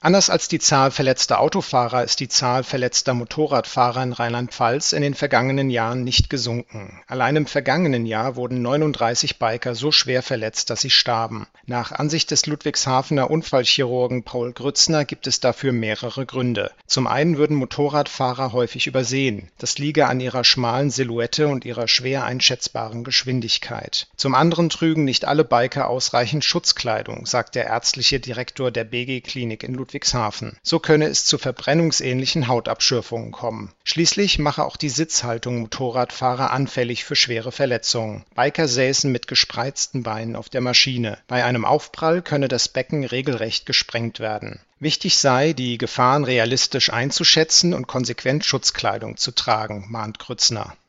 Anders als die Zahl verletzter Autofahrer ist die Zahl verletzter Motorradfahrer in Rheinland-Pfalz in den vergangenen Jahren nicht gesunken. Allein im vergangenen Jahr wurden 39 Biker so schwer verletzt, dass sie starben. Nach Ansicht des Ludwigshafener Unfallchirurgen Paul Grützner gibt es dafür mehrere Gründe. Zum einen würden Motorradfahrer häufig übersehen. Das liege an ihrer schmalen Silhouette und ihrer schwer einschätzbaren Geschwindigkeit. Zum anderen trügen nicht alle Biker ausreichend Schutzkleidung, sagt der ärztliche Direktor der BG-Klinik in Ludwigshafen. So könne es zu verbrennungsähnlichen Hautabschürfungen kommen. Schließlich mache auch die Sitzhaltung Motorradfahrer anfällig für schwere Verletzungen. Biker säßen mit gespreizten Beinen auf der Maschine. Bei einem Aufprall könne das Becken regelrecht gesprengt werden. Wichtig sei, die Gefahren realistisch einzuschätzen und konsequent Schutzkleidung zu tragen, mahnt Grützner.